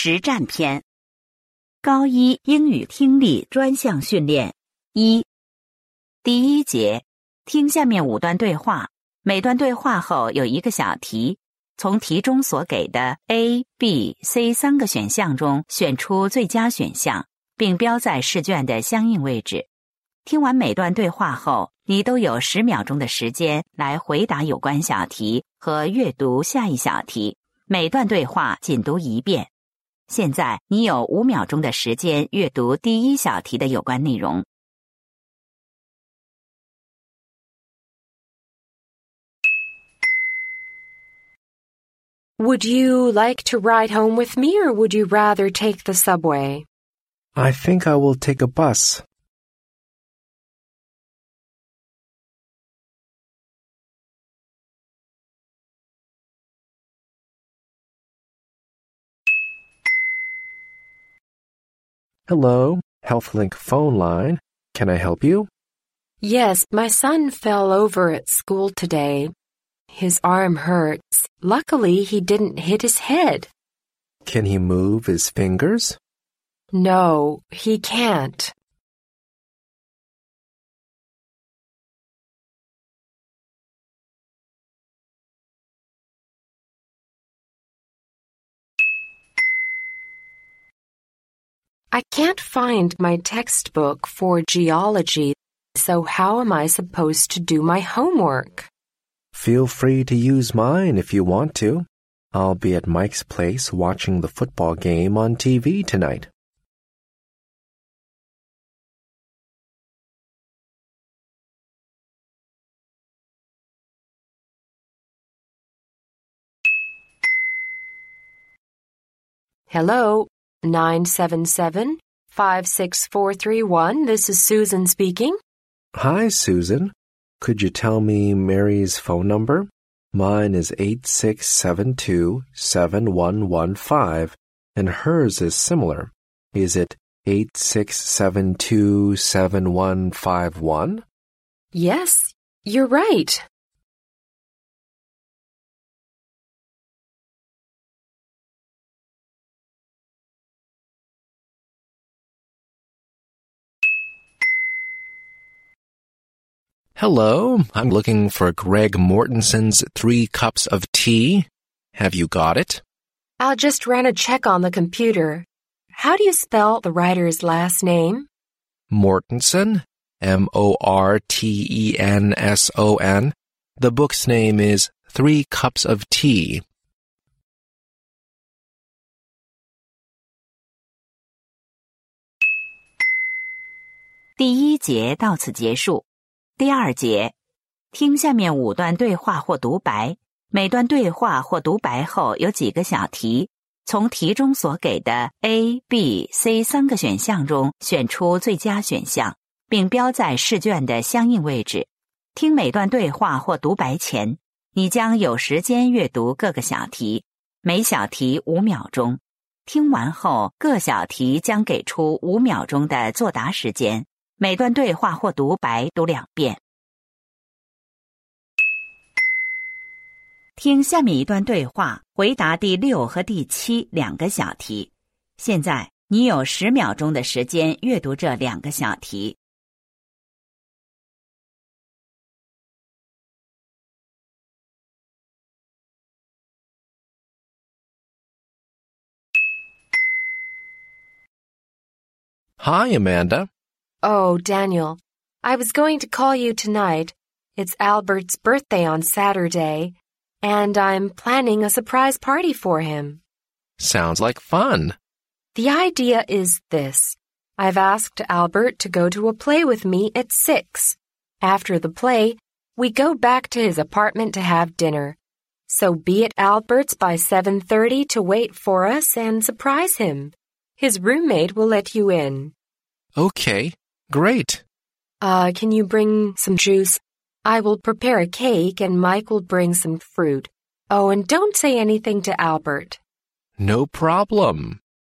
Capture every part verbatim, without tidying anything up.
实战篇。高一英语听力专项训练一。第一节，听下面五段对话，每段对话后有一个小题，从题中所给的 A、B、C 三个选项中选出最佳选项，并标在试卷的相应位置。听完每段对话后，你都有十秒钟的时间来回答有关小题和阅读下一小题，每段对话仅读一遍。现在你有五秒钟的时间阅读第一小题的有关内容。 Would you like to ride home with me, or would you rather take the subway? I think I will take a bus. Hello, HealthLink phone line. Can I help you? Yes, my son fell over at school today. His arm hurts. Luckily, he didn't hit his head. Can he move his fingers? No, he can't. I can't find my textbook for geology, so how am I supposed to do my homework? Feel free to use mine if you want to. I'll be at Mike's place watching the football game on T V tonight. Hello, nine seven seven, five six four three one. This is Susan speaking. Hi, Susan. Could you tell me Mary's phone number? Mine is eight six seven two, seven one one five, and hers is similar. Is it eight six seven two, seven one five one? Yes, you're right. Hello, I'm looking for Greg Mortenson's Three Cups of Tea. Have you got it? I'll just run a check on the computer. How do you spell the writer's last name? Mortenson, M O R T E N S O N. The book's name is Three Cups of Tea. 第一节到此结束。第二节，听下面五段对话或独白，每段对话或独白后有几个小题，从题中所给的 A、B、C 三个选项中选出最佳选项，并标在试卷的相应位置。听每段对话或独白前，你将有时间阅读各个小题，每小题五秒钟。听完后，各小题将给出五秒钟的作答时间。每段对话或独白读两遍。听下面一段对话，回答第六和第七两个小题。现在你有十秒钟的时间阅读这两个小题。 Hi, Amanda. Oh, Daniel, I was going to call you tonight. It's Albert's birthday on Saturday, and I'm planning a surprise party for him. Sounds like fun. The idea is this. I've asked Albert to go to a play with me at six. After the play, we go back to his apartment to have dinner. So be at Albert's by seven thirty to wait for us and surprise him. His roommate will let you in. Okay, great. Uh, can you bring some juice? I will prepare a cake and Mike will bring some fruit. Oh, and don't say anything to Albert. No problem.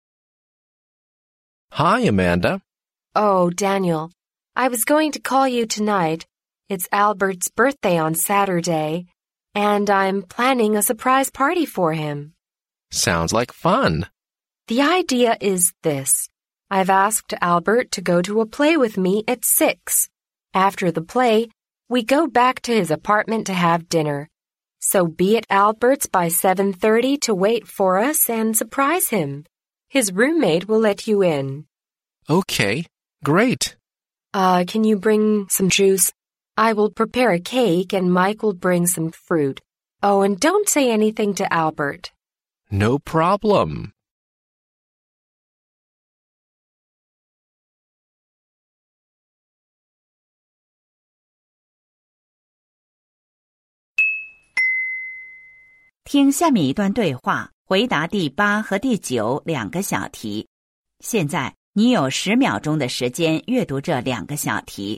Hi, Amanda. Oh, Daniel, I was going to call you tonight. It's Albert's birthday on Saturday, and I'm planning a surprise party for him. Sounds like fun. The The idea is this. I've asked Albert to go to a play with me at six. After the play, we go back to his apartment to have dinner. So be at Albert's by seven thirty to wait for us and surprise him. His roommate will let you in. Okay, great. Uh, can you bring some juice? I will prepare a cake and Mike will bring some fruit. Oh, and don't say anything to Albert. No problem. 听下面一段对话，回答第八和第九两个小题。现在你有十秒钟的时间阅读这两个小题。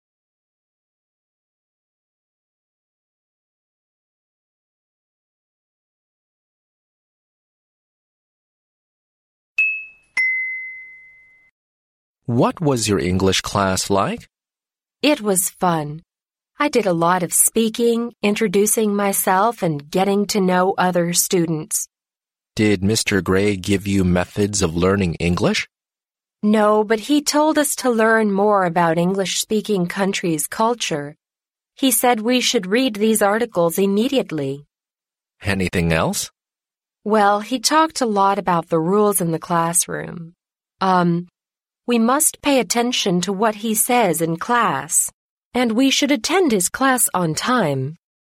What was your English class like? It was fun. I did a lot of speaking, introducing myself, and getting to know other students. Did Mister Gray give you methods of learning English? No, but he told us to learn more about English-speaking countries' culture. He said we should read these articles immediately. Anything else? Well, he talked a lot about the rules in the classroom. Um, we must pay attention to what he says in class. And we should attend his class on time.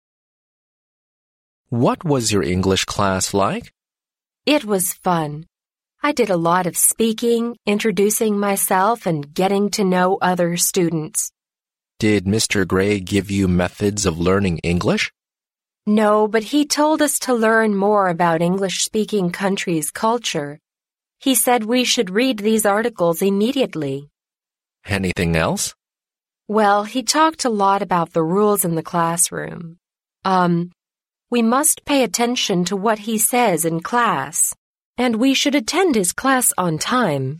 What was your English class like? It was fun. I did a lot of speaking, introducing myself, and getting to know other students. Did Mister Gray give you methods of learning English? No, but he told us to learn more about English-speaking countries' culture. He said we should read these articles immediately. Anything else? Well, he talked a lot about the rules in the classroom. Um, we must pay attention to what he says in class, and we should attend his class on time.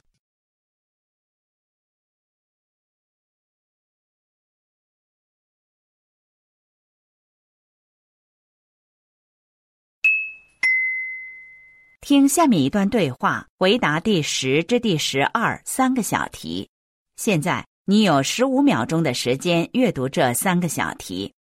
"听下面一段对话，回答第十至第十二三个小题。现在你有十五秒钟的时间阅读这三个小题。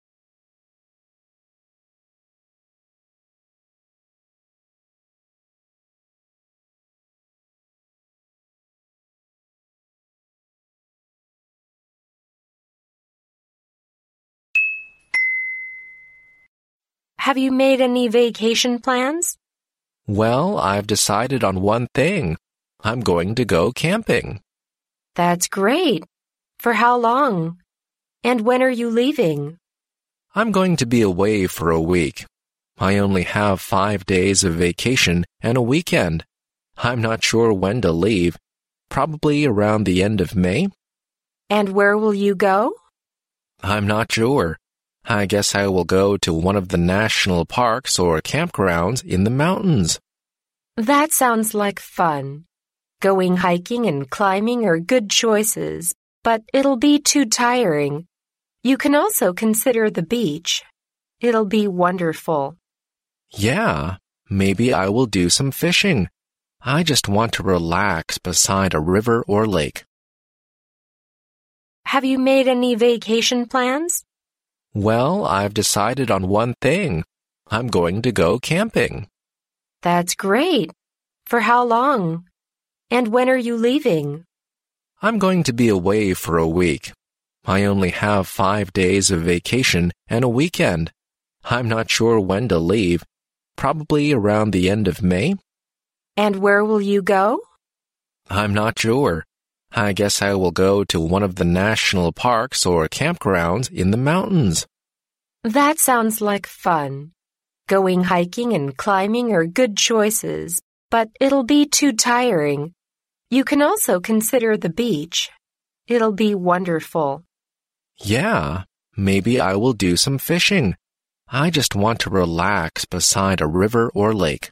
Have you made any vacation plans? Well, I've decided on one thing. I'm going to go camping. That's great. For how long? And when are you leaving? I'm going to be away for a week. I only have five days of vacation and a weekend. I'm not sure when to leave. Probably around the end of May. And where will you go? I'm not sure. I guess I will go to one of the national parks or campgrounds in the mountains. That sounds like fun. Going hiking and climbing are good choices, but it'll be too tiring. You can also consider the beach. It'll be wonderful. Yeah, maybe I will do some fishing. I just want to relax beside a river or lake. Have you made any vacation plans? Well, I've decided on one thing. I'm going to go camping. That's great. For how long? And when are you leaving? I'm going to be away for a week. I only have five days of vacation and a weekend. I'm not sure when to leave. Probably around the end of May. And where will you go? I'm not sure. I guess I will go to one of the national parks or campgrounds in the mountains. That sounds like fun. Going hiking and climbing are good choices, but it'll be too tiring. You can also consider the beach. It'll be wonderful. Yeah, maybe I will do some fishing. I just want to relax beside a river or lake.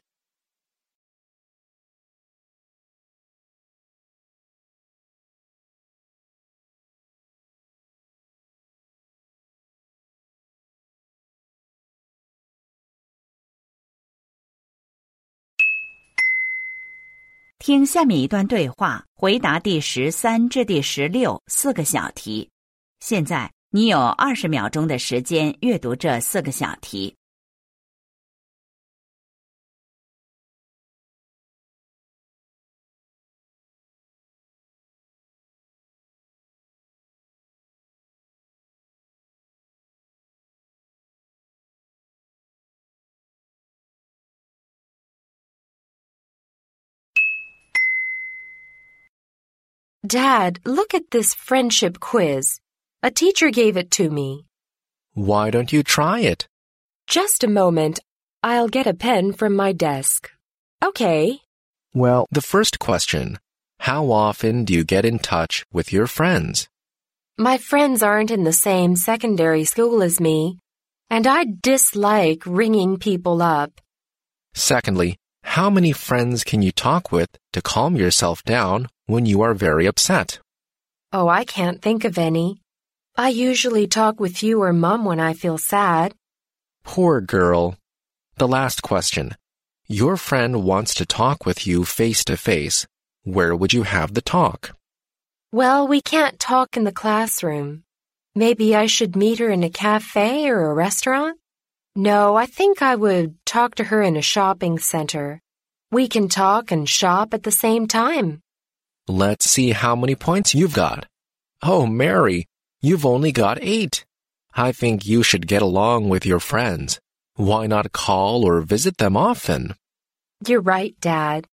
听下面一段对话，回答第十三至第十六四个小题。现在你有二十秒钟的时间阅读这四个小题。 Dad, look at this friendship quiz. A teacher gave it to me. Why don't you try it? Just a moment. I'll get a pen from my desk. Okay. Well, the first question. How often do you get in touch with your friends? My friends aren't in the same secondary school as me, and I dislike ringing people up. Secondly, how many friends can you talk with to calm yourself down when you are very upset? Oh, I can't think of any. I usually talk with you or Mom when I feel sad. Poor girl. The last question. Your friend wants to talk with you face to face. Where would you have the talk? Well, we can't talk in the classroom. Maybe I should meet her in a cafe or a restaurant? No, I think I would talk to her in a shopping center. We can talk and shop at the same time. Let's see how many points you've got. Oh, Mary, you've only got eight. I think you should get along with your friends. Why not call or visit them often? You're right, Dad.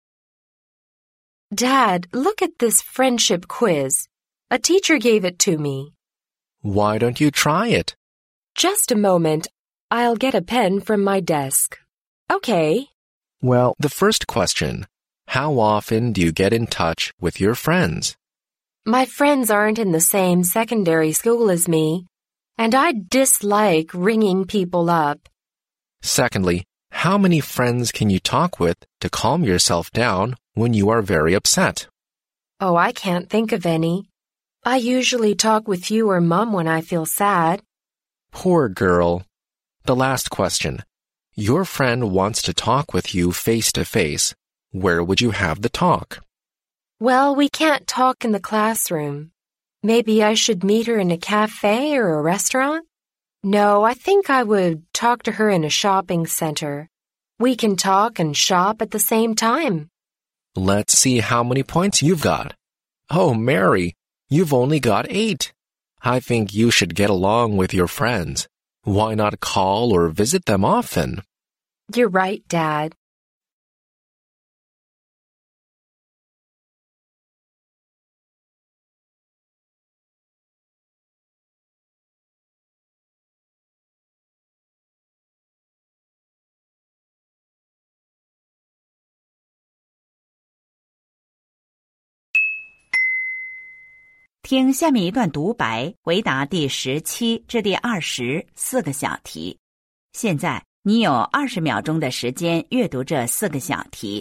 Dad, look at this friendship quiz. A teacher gave it to me. Why don't you try it? Just a moment. I'll get a pen from my desk. Okay. Well, the first question. How often do you get in touch with your friends? My friends aren't in the same secondary school as me, and I dislike ringing people up. Secondly, how many friends can you talk with to calm yourself down when you are very upset? Oh, I can't think of any. I usually talk with you or Mom when I feel sad. Poor girl. The last question. Your friend wants to talk with you face to face. Where would you have the talk? Well, we can't talk in the classroom. Maybe I should meet her in a cafe or a restaurant? No, I think I would talk to her in a shopping center. We can talk and shop at the same time. Let's see how many points you've got. Oh, Mary, you've only got eight. I think you should get along with your friends. Why not call or visit them often? You're right, Dad. 《听下面一段独白，回答第十七至第二十四个小题。现在你有二十秒钟的时间阅读这四个小题。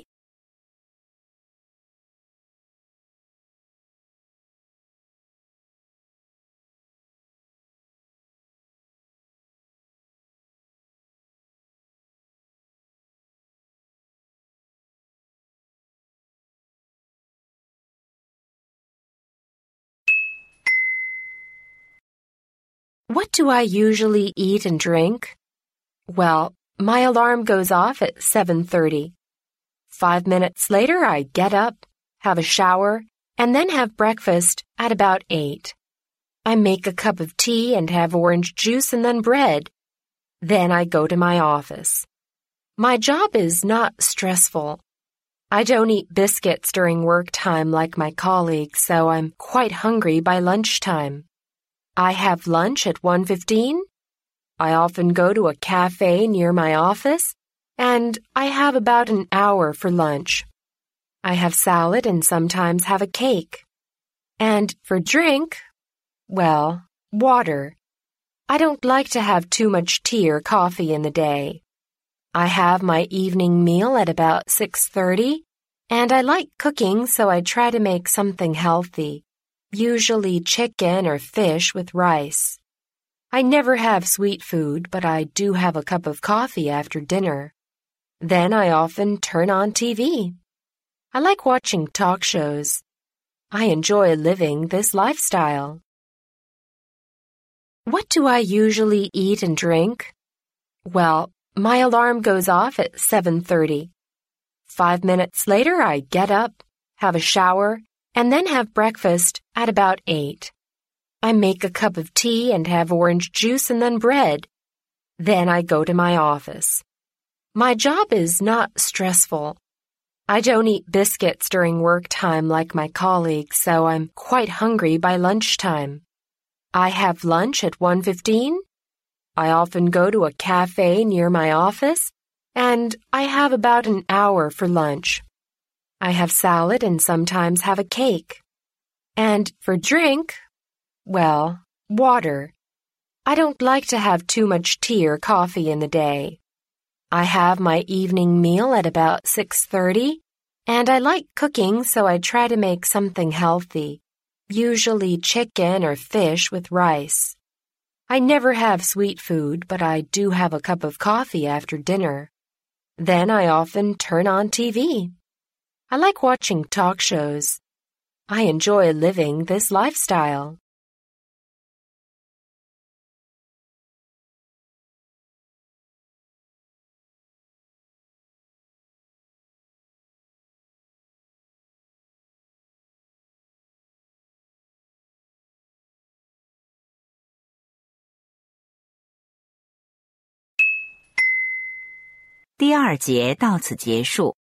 What do I usually eat and drink? Well, my alarm goes off at seven thirty. Five minutes later, I get up, have a shower, and then have breakfast at about eight. I make a cup of tea and have orange juice and then bread. Then I go to my office. My job is not stressful. I don't eat biscuits during work time like my colleagues, so I'm quite hungry by lunchtime. I have lunch at one fifteen. I often go to a cafe near my office, and I have about an hour for lunch. I have salad and sometimes have a cake. And for drink, well, water. I don't like to have too much tea or coffee in the day. I have my evening meal at about six thirty, and I like cooking, so I try to make something healthy. Usually chicken or fish with rice. I never have sweet food, but I do have a cup of coffee after dinner. Then I often turn on T V. I like watching talk shows. I enjoy living this lifestyle. What do I usually eat and drink? Well, my alarm goes off at seven thirty. Five minutes later, I get up, have a shower, and then have breakfast at about eight. I make a cup of tea and have orange juice and then bread. Then I go to my office. My job is not stressful. I don't eat biscuits during work time like my colleagues, so I'm quite hungry by lunchtime. I have lunch at one fifteen. I often go to a cafe near my office, and I have about an hour for lunch. I have salad and sometimes have a cake. And for drink, well, water. I don't like to have too much tea or coffee in the day. I have my evening meal at about six thirty, and I like cooking, so I try to make something healthy, usually chicken or fish with rice. I never have sweet food, but I do have a cup of coffee after dinner. Then I often turn on T V. I like watching talk shows. I enjoy living this lifestyle. 第二节到此结束。